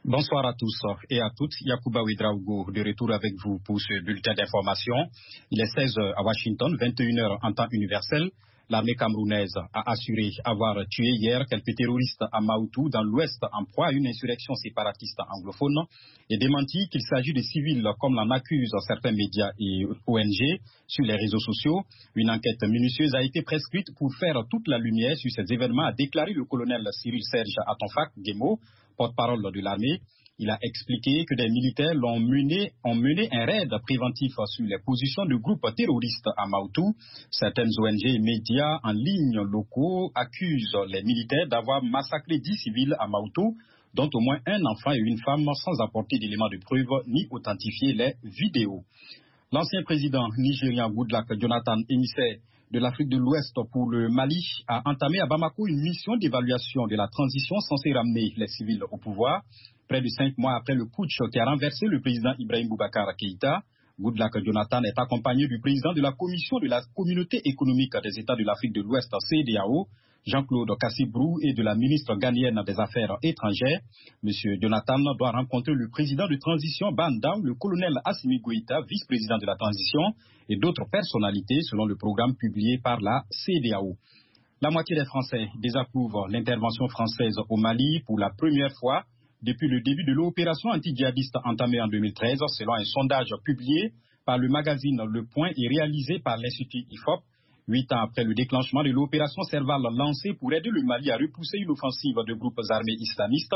Bonsoir à tous et à toutes. Yacouba Ouedraogo de retour avec vous pour ce bulletin d'information. Il est 16h à Washington, 21h en temps universel. L'armée camerounaise a assuré avoir tué hier quelques terroristes à Maoutou, dans l'ouest, en proie à une insurrection séparatiste anglophone, et démenti qu'il s'agit de civils, comme l'en accusent certains médias et ONG sur les réseaux sociaux. Une enquête minutieuse a été prescrite pour faire toute la lumière sur ces événements, a déclaré le colonel Cyril Serge Atonfak Guémo, porte-parole de l'armée. Il a expliqué que des militaires ont mené un raid préventif sur les positions de groupes terroristes à Maoutou. Certaines ONG et médias en ligne locaux accusent les militaires d'avoir massacré 10 civils à Maoutou, dont au moins un enfant et une femme, sans apporter d'éléments de preuve ni authentifier les vidéos. L'ancien président nigérien Goodluck Jonathan, émissaire de l'Afrique de l'Ouest pour le Mali, a entamé à Bamako une mission d'évaluation de la transition censée ramener les civils au pouvoir. Près de 5 mois après le putsch qui a renversé le président Ibrahim Boubacar Keïta, Goodluck Jonathan est accompagné du président de la commission de la communauté économique des États de l'Afrique de l'Ouest, CEDEAO, Jean-Claude Cassibrou, et de la ministre ghanéenne des Affaires étrangères. Monsieur Jonathan doit rencontrer le président de transition Bandam, le colonel Assimi Goïta, vice-président de la transition, et d'autres personnalités selon le programme publié par la CEDEAO. La moitié des Français désapprouvent l'intervention française au Mali pour la première fois depuis le début de l'opération anti-djihadiste entamée en 2013, selon un sondage publié par le magazine Le Point et réalisé par l'Institut IFOP. 8 ans après le déclenchement de l'opération Serval lancée pour aider le Mali à repousser une offensive de groupes armés islamistes,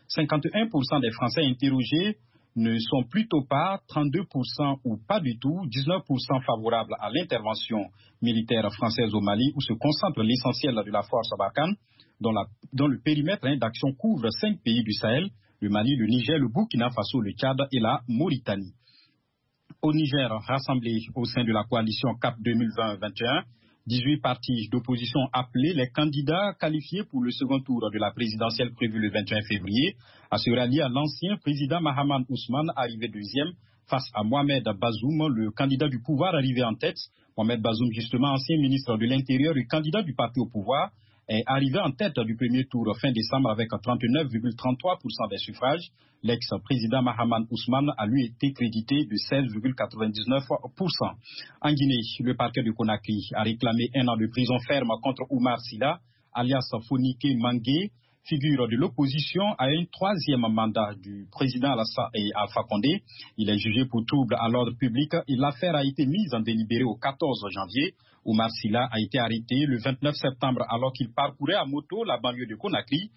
51% des Français interrogés ne sont plutôt pas, 32% ou pas du tout, 19% favorables à l'intervention militaire française au Mali, où se concentre l'essentiel de la force Barkhane, dont le périmètre d'action couvre 5 pays du Sahel, le Mali, le Niger, le Burkina Faso, le Tchad et la Mauritanie. Au Niger, rassemblés au sein de la coalition CAP 2020-21, 18 partis d'opposition appelés les candidats qualifiés pour le second tour de la présidentielle prévue le 21 février à se rallier à l'ancien président Mahaman Ousmane, arrivé deuxième, face à Mohamed Bazoum, le candidat du pouvoir arrivé en tête. Mohamed Bazoum, justement ancien ministre de l'Intérieur et candidat du parti au pouvoir, est arrivé en tête du premier tour fin décembre avec 39,33% des suffrages. L'ex-président Mahaman Ousmane a lui été crédité de 16,99%. En Guinée, le parquet de Conakry a réclamé 1 an de prison ferme contre Oumar Silla, alias Fonike Mangué, figure de l'opposition à un 3e mandat du président Alpha Condé. Il est jugé pour trouble à l'ordre public et l'affaire a été mise en délibéré au 14 janvier. Oumar Silla a été arrêté le 29 septembre alors qu'il parcourait à moto la banlieue de Conakry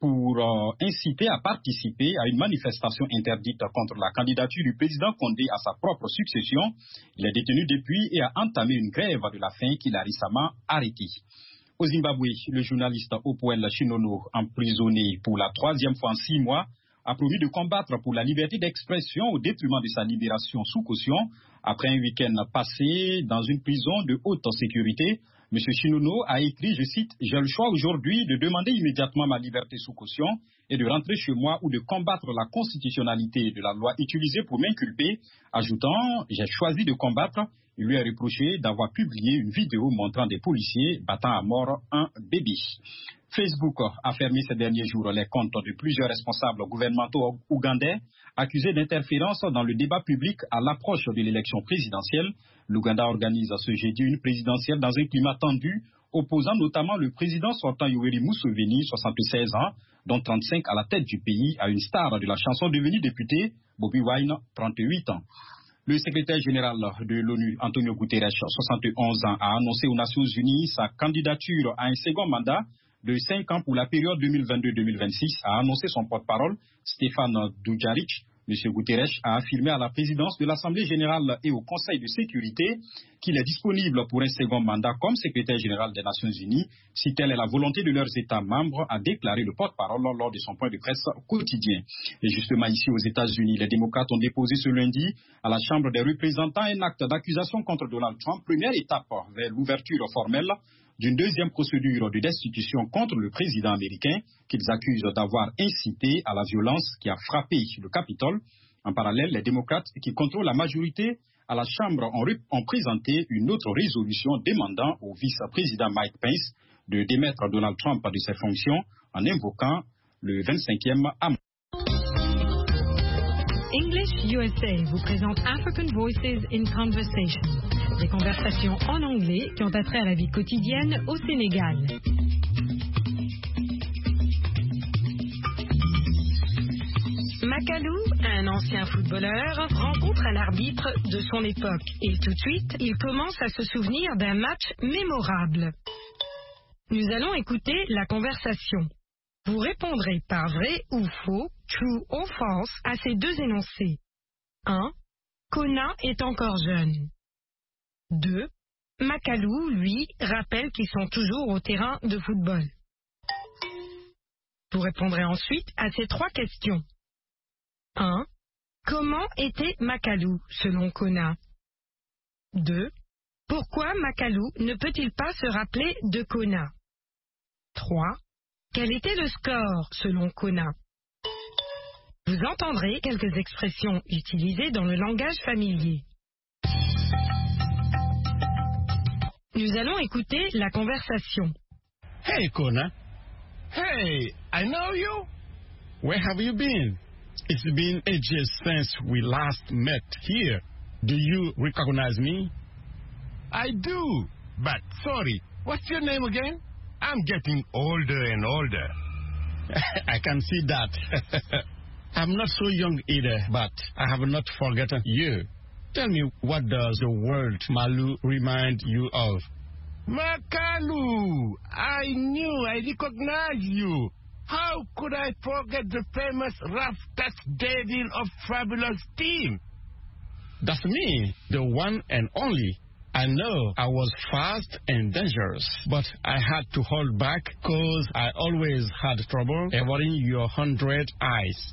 pour inciter à participer à une manifestation interdite contre la candidature du président Condé à sa propre succession. Il est détenu depuis et a entamé une grève de la faim qu'il a récemment arrêtée. Au Zimbabwe, le journaliste Opoel Chinono, emprisonné pour la 3e fois en 6 mois, a promis de combattre pour la liberté d'expression au détriment de sa libération sous caution. Après un week-end passé dans une prison de haute sécurité, M. Chinono a écrit, je cite, « J'ai le choix aujourd'hui de demander immédiatement ma liberté sous caution et de rentrer chez moi ou de combattre la constitutionnalité de la loi utilisée pour m'inculper », ajoutant « J'ai choisi de combattre ». Il lui a reproché d'avoir publié une vidéo montrant des policiers battant à mort un bébé. Facebook a fermé ces derniers jours les comptes de plusieurs responsables gouvernementaux ougandais accusés d'interférence dans le débat public à l'approche de l'élection présidentielle. L'Ouganda organise ce jeudi une présidentielle dans un climat tendu, opposant notamment le président sortant Yoweri Museveni, 76 ans, dont 35 à la tête du pays, à une star de la chanson devenue députée, Bobi Wine, 38 ans. Le secrétaire général de l'ONU, Antonio Guterres, 71 ans, a annoncé aux Nations Unies sa candidature à un second mandat de 5 ans pour la période 2022-2026, a annoncé son porte-parole, Stéphane Dujarric. M. Guterres a affirmé à la présidence de l'Assemblée générale et au Conseil de sécurité qu'il est disponible pour un second mandat comme secrétaire général des Nations Unies, si telle est la volonté de leurs États membres, a déclaré le porte-parole lors de son point de presse quotidien. Et justement ici aux États-Unis, les démocrates ont déposé ce lundi à la Chambre des représentants un acte d'accusation contre Donald Trump, première étape vers l'ouverture formelle d'une deuxième procédure de destitution contre le président américain qu'ils accusent d'avoir incité à la violence qui a frappé le Capitole. En parallèle, les démocrates qui contrôlent la majorité à la Chambre ont présenté une autre résolution demandant au vice-président Mike Pence de démettre Donald Trump de ses fonctions en invoquant le 25e amendement. English USA vous présente African Voices in Conversation, des conversations en anglais qui ont attrait à la vie quotidienne au Sénégal. Makalou, un ancien footballeur, rencontre un arbitre de son époque et tout de suite, il commence à se souvenir d'un match mémorable. Nous allons écouter la conversation. Vous répondrez par vrai ou faux, true ou false, à ces deux énoncés. 1. Kona est encore jeune. 2. Makalou, lui, rappelle qu'ils sont toujours au terrain de football. Vous répondrez ensuite à ces trois questions. 1. Comment était Makalou, selon Kona? 2. Pourquoi Makalou ne peut-il pas se rappeler de Kona? 3. Quel était le score, selon Kona? Vous entendrez quelques expressions utilisées dans le langage familier. Nous allons écouter la conversation. Hey, Kona. Hey, I know you. Where have you been? It's been ages since we last met here. Do you recognize me? I do, but sorry, what's your name again? I'm getting older and older. I can see that. I'm not so young either, but I have not forgotten you. Tell me, what does the word Malu remind you of? Makalu, I knew I recognized you. How could I forget the famous rough touch devil of Fabulous Team? That's me, the one and only. I know I was fast and dangerous, but I had to hold back because I always had trouble avoiding your 100 eyes.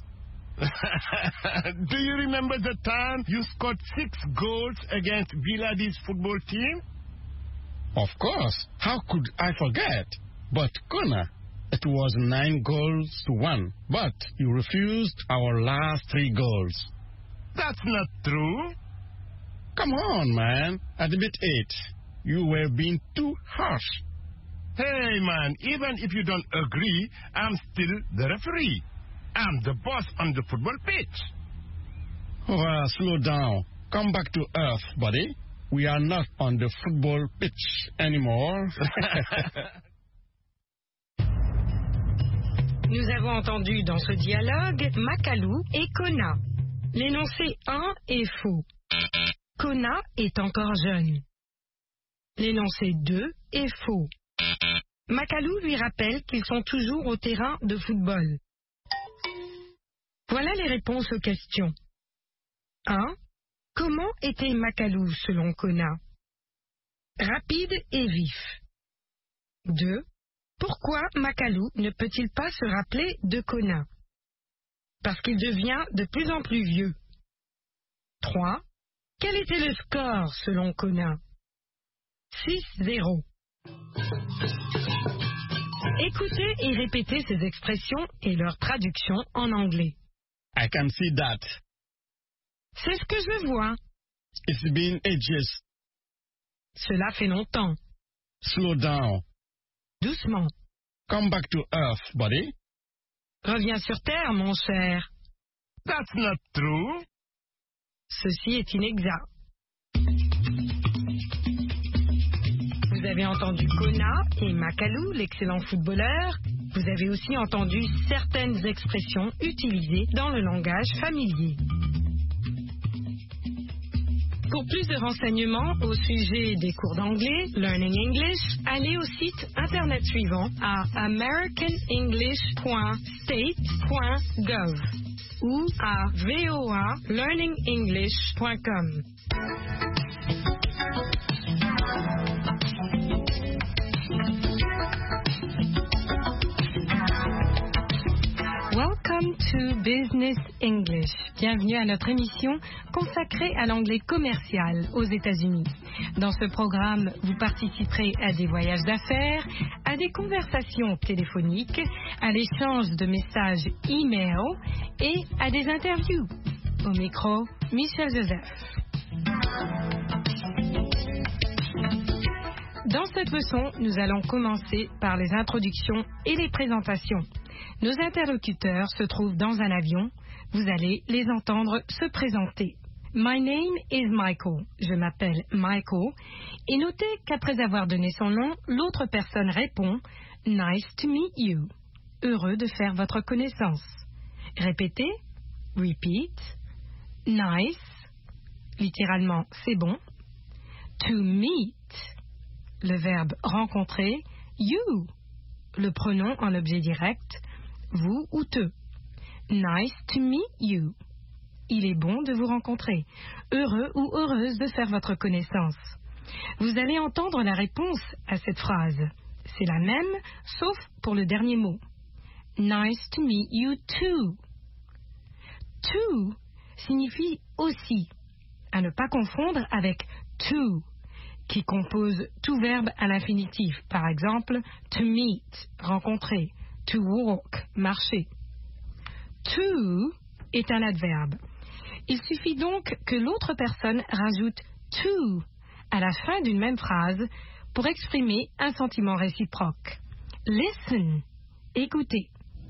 Do you remember the time you scored 6 goals against Villadis football team? Of course. How could I forget? But, Kona, it was 9-1, but you refused our last 3 goals. That's not true. Come on, man. Admit it. You were being too harsh. Hey, man, even if you don't agree, I'm still the referee. I'm the boss on the football pitch. Slow down. Come back to earth, buddy. We are not on the football pitch anymore. Nous avons entendu dans ce dialogue Makalou et Kona. L'énoncé 1 est faux. Kona est encore jeune. L'énoncé 2 est faux. Makalou lui rappelle qu'ils sont toujours au terrain de football. Voilà les réponses aux questions. 1. Comment était Makalou selon Kona? Rapide et vif. 2. Pourquoi Makalou ne peut-il pas se rappeler de Kona? Parce qu'il devient de plus en plus vieux. 3. Quel était le score selon Kona? 6-0. Écoutez et répétez ces expressions et leur traduction en anglais. I can see that. C'est ce que je vois. It's been ages. Cela fait longtemps. Slow down. Doucement. Come back to earth, buddy. Reviens sur terre, mon cher. That's not true. Ceci est inexact. Vous avez entendu Kona et Makalou, l'excellent footballeur. Vous avez aussi entendu certaines expressions utilisées dans le langage familier. Pour plus de renseignements au sujet des cours d'anglais, Learning English, allez au site internet suivant à americanenglish.state.gov ou à voalearningenglish.com. Welcome to Business English. Bienvenue à notre émission consacrée à l'anglais commercial aux États-Unis. Dans ce programme, vous participerez à des voyages d'affaires, à des conversations téléphoniques, à l'échange de messages e-mail et à des interviews. Au micro, Michel Joseph. Dans cette leçon, nous allons commencer par les introductions et les présentations. Nos interlocuteurs se trouvent dans un avion, Vous allez les entendre se présenter. My name is Michael. Je m'appelle Michael. Et notez qu'après avoir donné son nom, l'autre personne répond Nice to meet you. Heureux de faire votre connaissance. Répétez. Repeat. Nice. Littéralement, c'est bon. To meet. Le verbe rencontrer. You. Le pronom en objet direct. Vous ou te. Nice to meet you. Il est bon de vous rencontrer. Heureux ou heureuse de faire votre connaissance. Vous allez entendre la réponse à cette phrase. C'est la même, sauf pour le dernier mot. Nice to meet you too. To signifie aussi, à ne pas confondre avec to, qui compose tout verbe à l'infinitif. Par exemple, to meet, rencontrer, to walk, marcher. To est un adverbe. Il suffit donc que l'autre personne rajoute to à la fin d'une même phrase pour exprimer un sentiment réciproque. Listen, écoutez.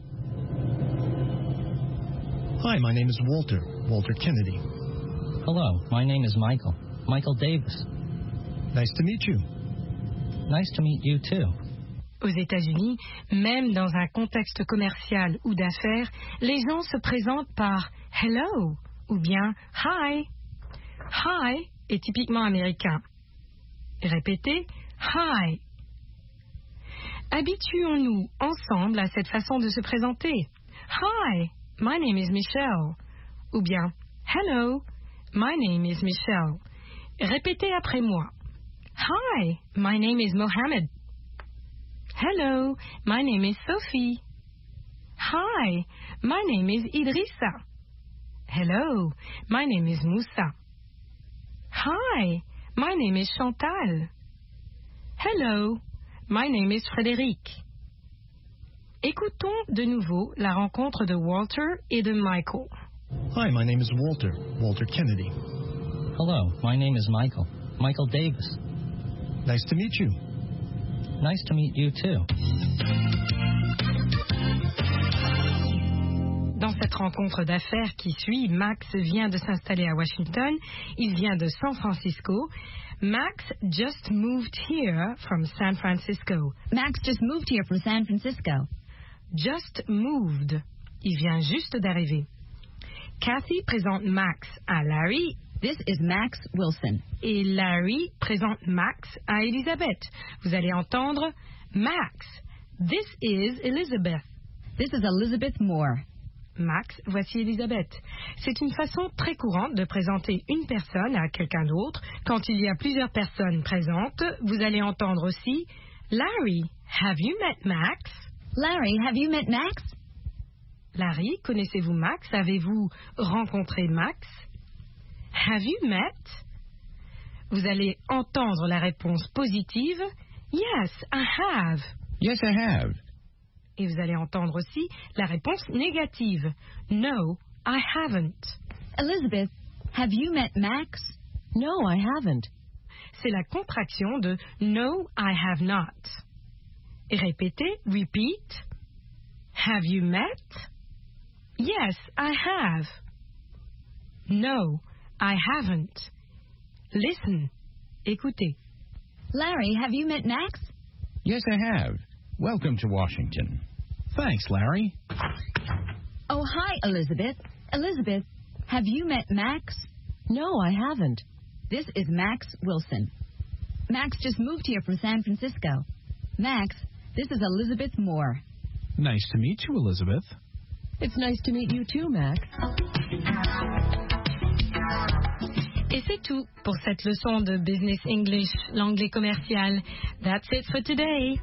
Hi, my name is Walter Kennedy. Hello, my name is Michael Davis. Nice to meet you. Nice to meet you too. Aux États-Unis, même dans un contexte commercial ou d'affaires, les gens se présentent par hello ou bien hi. Hi est typiquement américain. Répétez hi. Habituons-nous ensemble à cette façon de se présenter. Hi, my name is Michelle. Ou bien hello, my name is Michelle. Répétez après moi. Hi, my name is Mohammed. Hello, my name is Sophie. Hi, my name is Idrissa. Hello, my name is Moussa. Hi, my name is Chantal. Hello, my name is Frédéric. Écoutons de nouveau la rencontre de Walter et de Michael. Hi, my name is Walter Kennedy. Hello, my name is Michael Davis. Nice to meet you. Nice to meet you too. Dans cette rencontre d'affaires qui suit, Max vient de s'installer à Washington. Il vient de San Francisco. Max just moved here from San Francisco. Max just moved here from San Francisco. Just moved. Il vient juste d'arriver. Kathy présente Max à Larry. This is Max Wilson. Et Larry présente Max à Elizabeth. Vous allez entendre Max. This is Elizabeth. This is Elizabeth Moore. Max, voici Elizabeth. C'est une façon très courante de présenter une personne à quelqu'un d'autre. Quand il y a plusieurs personnes présentes, vous allez entendre aussi Larry, have you met Max? Larry, have you met Max? Larry, connaissez-vous Max? Avez-vous rencontré Max? Have you met? Vous allez entendre la réponse positive. Yes, I have. Yes, I have. Et vous allez entendre aussi la réponse négative. No, I haven't. Elizabeth, have you met Max? No, I haven't. C'est la contraction de No, I have not. Et répétez, repeat. Have you met? Yes, I have. No, I haven't. Listen. Écoutez. Larry, have you met Max? Yes, I have. Welcome to Washington. Thanks, Larry. Oh, hi, Elizabeth. Elizabeth, have you met Max? No, I haven't. This is Max Wilson. Max just moved here from San Francisco. Max, this is Elizabeth Moore. Nice to meet you, Elizabeth. It's nice to meet you too, Max. Et c'est tout pour cette leçon de Business English, l'anglais commercial. That's it for today.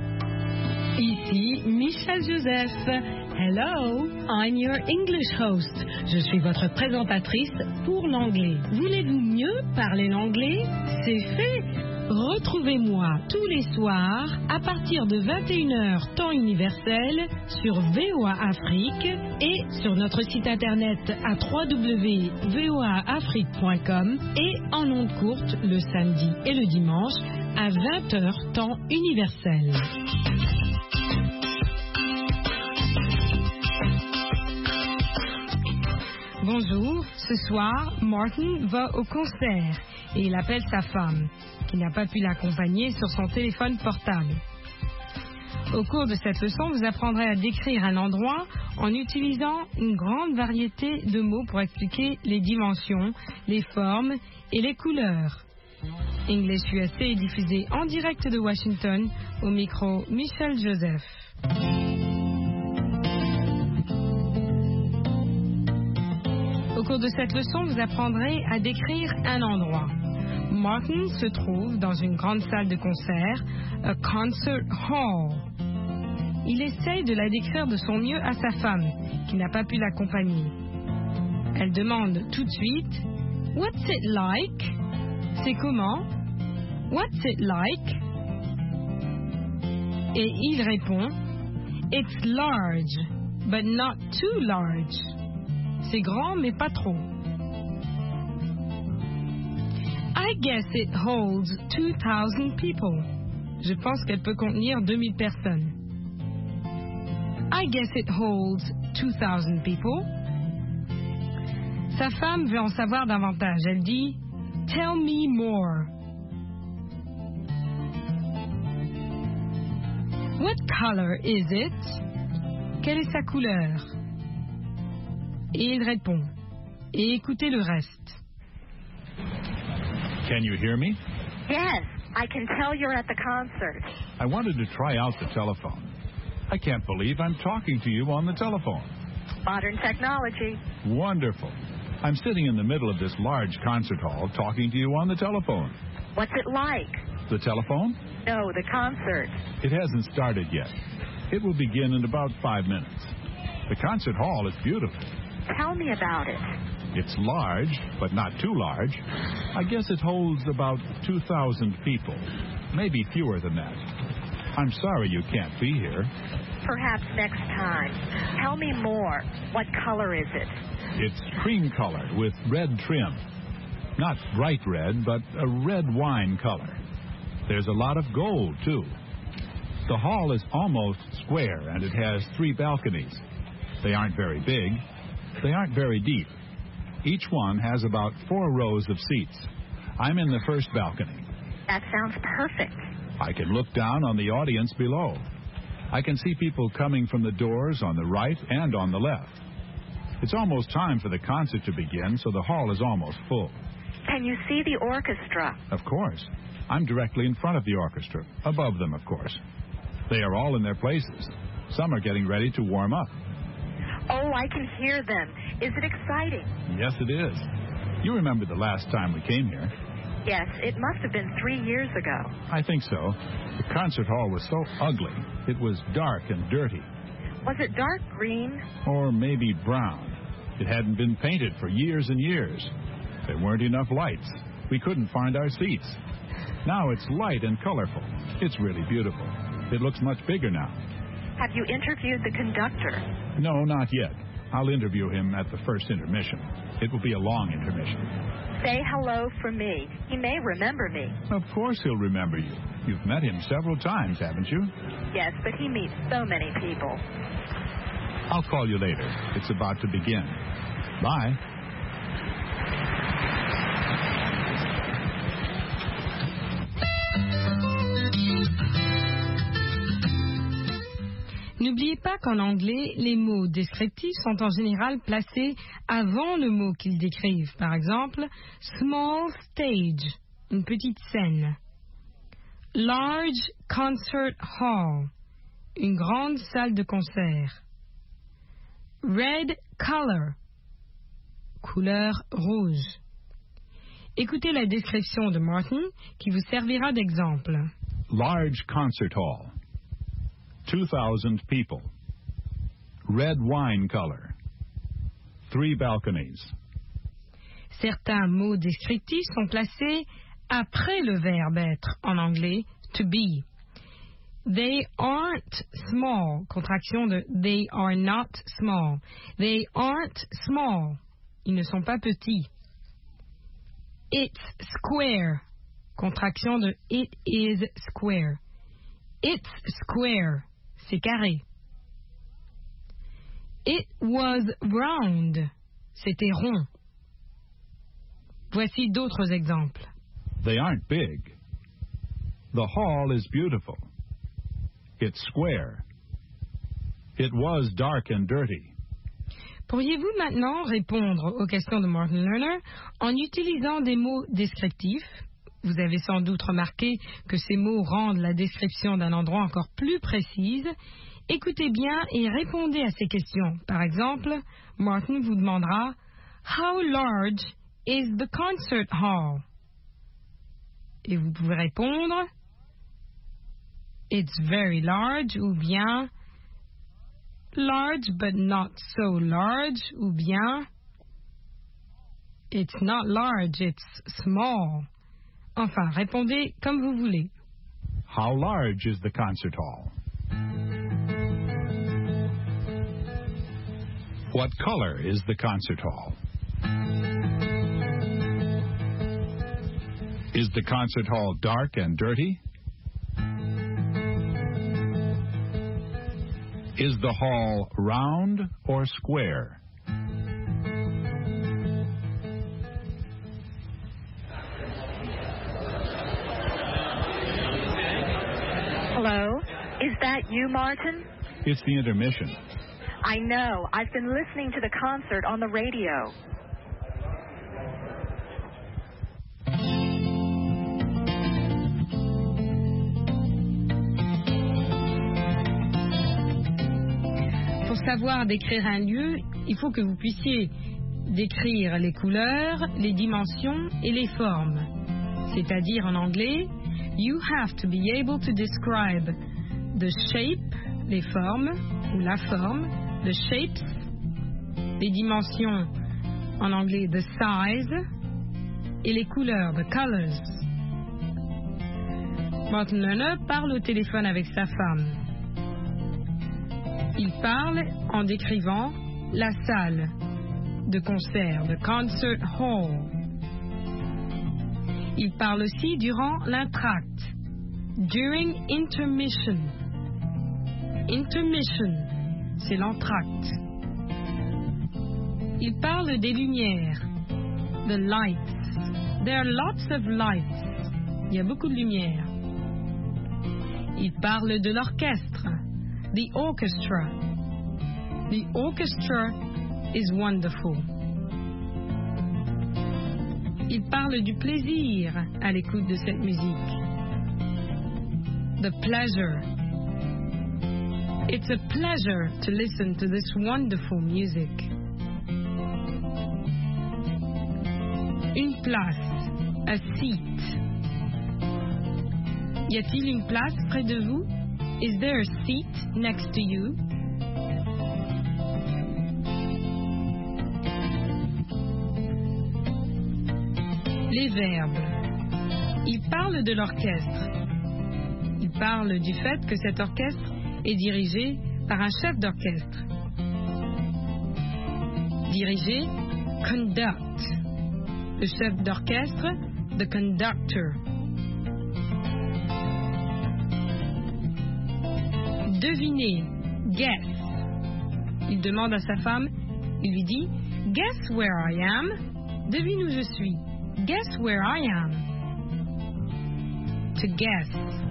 Ici Michel Joseph. Hello, I'm your English host. Je suis votre présentatrice pour l'anglais. Voulez-vous mieux parler l'anglais? C'est fait. Retrouvez-moi tous les soirs à partir de 21h temps universel sur VOA Afrique et sur notre site internet à www.voaafrique.com et en ondes courtes le samedi et le dimanche à 20h temps universel. Un jour, ce soir, Martin va au concert et il appelle sa femme, qui n'a pas pu l'accompagner, sur son téléphone portable. Au cours de cette leçon, vous apprendrez à décrire un endroit en utilisant une grande variété de mots pour expliquer les dimensions, les formes et les couleurs. English USA est diffusé en direct de Washington, au micro Michel Joseph. Au cours de cette leçon, vous apprendrez à décrire un endroit. Martin se trouve dans une grande salle de concert, a concert hall. Il essaye de la décrire de son mieux à sa femme, qui n'a pas pu l'accompagner. Elle demande tout de suite « What's it like ?» C'est comment? What's it like? Et il répond It's large, but not too large. C'est grand, mais pas trop. I guess it holds 2,000 people. Je pense qu'elle peut contenir 2000 personnes. I guess it holds 2,000 people. Sa femme veut en savoir davantage. Elle dit Tell me more. What color is it? Quelle est sa couleur? Et il répond. Et écoutez le reste. Can you hear me? Yes, I can tell you're at the concert. I wanted to try out the telephone. I can't believe I'm talking to you on the telephone. Modern technology. Wonderful. I'm sitting in the middle of this large concert hall talking to you on the telephone. What's it like? The telephone? No, the concert. It hasn't started yet. It will begin in about 5 minutes. The concert hall is beautiful. Tell me about it. It's large, but not too large. I guess it holds about 2,000 people, maybe fewer than that. I'm sorry you can't be here. Perhaps next time. Tell me more. What color is it? It's cream colored with red trim. Not bright red, but a red wine color. There's a lot of gold, too. The hall is almost square, and it has 3 balconies. They aren't very big. They aren't very deep. Each one has about 4 rows of seats. I'm in the first balcony. That sounds perfect. I can look down on the audience below. I can see people coming from the doors on the right and on the left. It's almost time for the concert to begin, so the hall is almost full. Can you see the orchestra? Of course. I'm directly in front of the orchestra, above them, of course. They are all in their places. Some are getting ready to warm up. Oh, I can hear them. Is it exciting? Yes, it is. You remember the last time we came here? Yes, it must have been 3 years ago. I think so. The concert hall was so ugly. It was dark and dirty. Was it dark green? Or maybe brown. It hadn't been painted for years and years. There weren't enough lights. We couldn't find our seats. Now it's light and colorful. It's really beautiful. It looks much bigger now. Have you interviewed the conductor? No, not yet. I'll interview him at the first intermission. It will be a long intermission. Say hello for me. He may remember me. Of course he'll remember you. You've met him several times, haven't you? Yes, but he meets so many people. I'll call you later. It's about to begin. Bye. N'oubliez pas qu'en anglais, les mots descriptifs sont en général placés avant le mot qu'ils décrivent. Par exemple, small stage, une petite scène. Large concert hall, une grande salle de concert. Red color, couleur rouge. Écoutez la description de Martin qui vous servira d'exemple. Large concert hall. 2,000 people. Red wine color. 3 balconies. Certains mots descriptifs sont placés après le verbe être en anglais to be. They aren't small, contraction de they are not small. They aren't small, ils ne sont pas petits. It's square, contraction de it is square. It's square, c'est carré. It was round, c'était rond. Voici d'autres exemples. They aren't big. The hall is beautiful. It's square. It was dark and dirty. Pourriez-vous maintenant répondre aux questions de Martin Lerner en utilisant des mots descriptifs? Vous avez sans doute remarqué que ces mots rendent la description d'un endroit encore plus précise. Écoutez bien et répondez à ces questions. Par exemple, Martin vous demandera « How large is the concert hall? » Et vous pouvez répondre « It's very large » ou bien « Large but not so large » ou bien « It's not large, it's small ». Enfin, répondez comme vous voulez. How large is the concert hall? What color is the concert hall? Is the concert hall dark and dirty? Is the hall round or square? Hello? Is that you, Martin? It's the intermission. I know. I've been listening to the concert on the radio. Pour savoir décrire un lieu, il faut que vous puissiez décrire les couleurs, les dimensions et les formes. C'est-à-dire en anglais, you have to be able to describe the shape, les formes, ou la forme, the shapes, les dimensions, en anglais, the size, et les couleurs, the colors. Martin Lerner parle au téléphone avec sa femme. Il parle en décrivant la salle de concert, the concert hall. Il parle aussi durant l'entracte, during intermission. Intermission, c'est l'entracte. Il parle des lumières, the lights. There are lots of lights. Il y a beaucoup de lumière. Il parle de l'orchestre, the orchestra. The orchestra is wonderful. Il parle du plaisir à l'écoute de cette musique. The pleasure. It's a pleasure to listen to this wonderful music. Une place, a seat. Y a-t-il une place près de vous? Is there a seat next to you? Les verbes. Il parle de l'orchestre. Il parle du fait que cet orchestre est dirigé par un chef d'orchestre. Diriger, conduct. Le chef d'orchestre, the conductor. Deviner, guess. Il demande à sa femme, il lui dit, guess where I am. Devine où je suis. Guess where I am. To guess.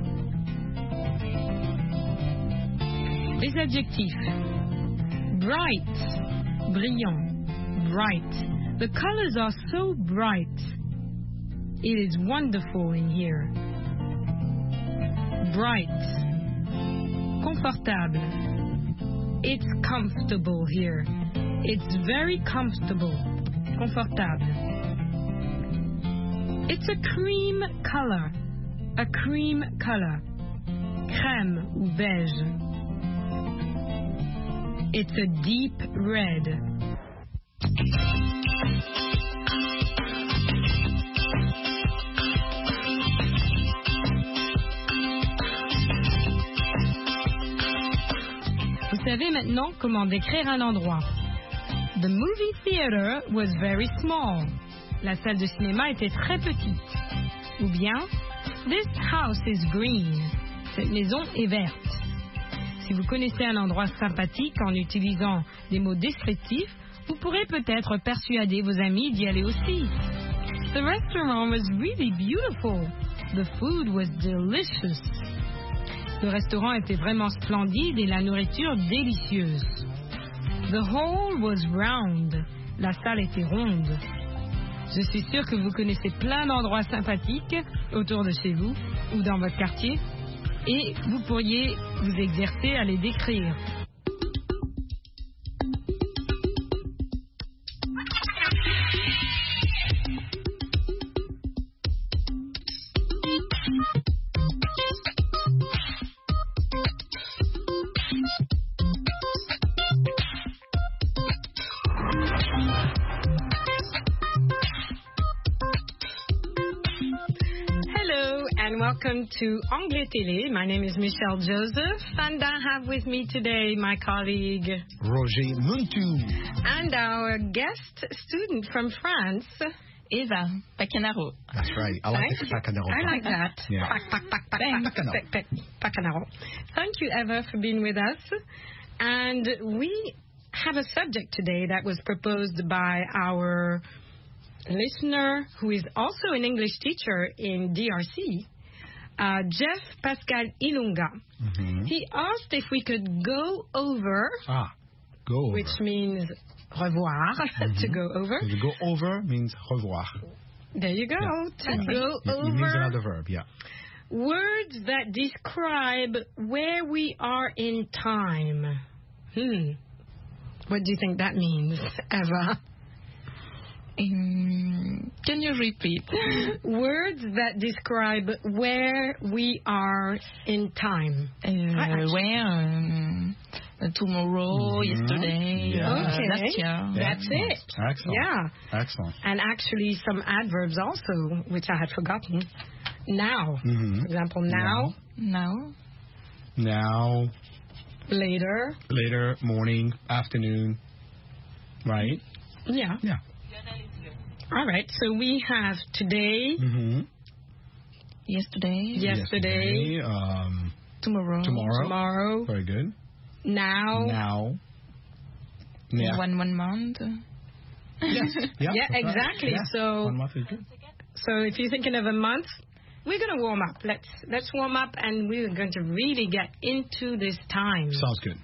Les adjectifs. Bright, brillant, bright. The colors are so bright. It is wonderful in here. Bright. Confortable. It's comfortable here. It's very comfortable. Confortable. It's a cream color. A cream color. Crème ou beige. It's a deep red. Vous savez maintenant comment décrire un endroit. The movie theater was very small. La salle de cinéma était très petite. Ou bien, this house is green. Cette maison est verte. Si vous connaissez un endroit sympathique en utilisant des mots descriptifs, Vous pourrez peut-être persuader vos amis d'y aller aussi. The restaurant was really beautiful. The food was delicious. Le restaurant était vraiment splendide et la nourriture délicieuse. The hall was round. La salle était ronde. Je suis sûre que vous connaissez plein d'endroits sympathiques autour de chez vous ou dans votre quartier et vous pourriez vous exercer à les décrire. Welcome to Anglais Télé. My name is Michelle Joseph, and I have with me today my colleague Roger Muntu. And our guest student from France, Eva Pacanaro. That's right. I like the Pacanaro. I like that. Yeah. Pacanaro. Thank you, Eva, for being with us. And we have a subject today that was proposed by our listener, who is also an English teacher in DRC. Jeff Pascal Ilunga. Mm-hmm. He asked if we could go over. Go over. Which means revoir, to go over. So to go over means revoir. There you go. Yeah. To go over. It means another verb, yeah. Words that describe where we are in time. What do you think that means, Eva? Can you repeat? Words that describe where we are in time. Where? Tomorrow, yesterday, last year. That's it. Excellent. Yeah. Excellent. And actually some adverbs also, which I had forgotten. Now. Mm-hmm. For example, now. Now. Later. Later, morning, afternoon. Right? Yeah. Yeah. All right, so we have today, yesterday, tomorrow, very good, now, yeah. one month. Yes. Yeah, exactly. Yeah. So 1 month is good. So if you're thinking of a month, we're going to warm up. Let's warm up, and we're going to really get into this time. Sounds good.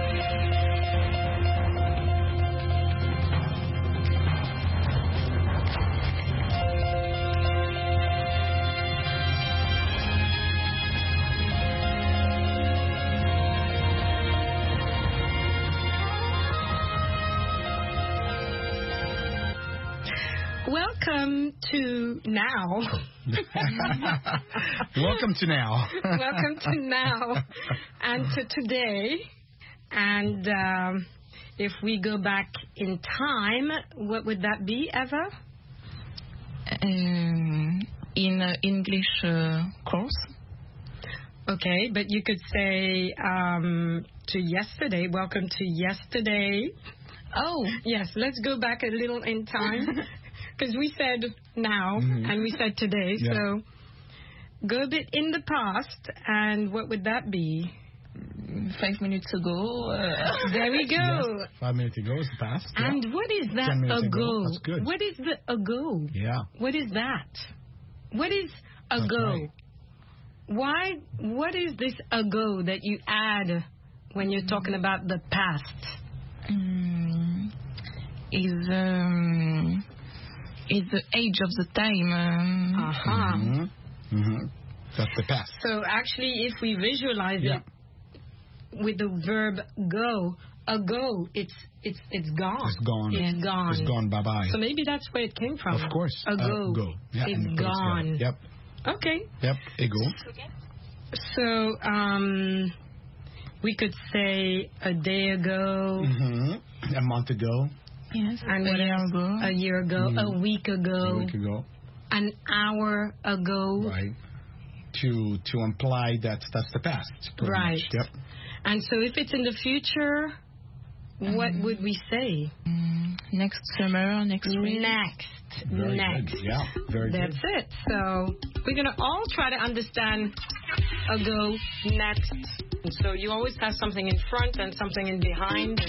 Welcome to now. Welcome to now. Welcome to now and to today. And if we go back in time, what would that be, Eva? In English course. Okay, but you could say to yesterday. Welcome to yesterday. Oh. Yes, let's go back a little in time. Because we said now and we said today, so go a bit in the past, and what would that be? 5 minutes ago. There we go. Yes, 5 minutes ago is the past. And what is that 10 minutes ago? That's good. What is the ago? Yeah. What is that? What is ago? Right. What is this ago that you add when you're talking about the past? Is the age of the time. That's the past. So actually, if we visualize it with the verb go, ago, it's gone. It's gone. It's gone. It's gone. Bye bye. So maybe that's where it came from. Of course. Ago. Go. Yeah, it's gone. Yep. Okay. Yep. Ego. So we could say a day ago. A month ago. Yes. And what else? A year ago. A week ago. A week ago. An hour ago. Right. To imply that that's the past. Right. Much. Yep. And so if it's in the future, what would we say? Next summer, next spring. Next. Very good. Yeah, very good. That's it. So we're going to all try to understand ago, next. And so you always have something in front and something in behind.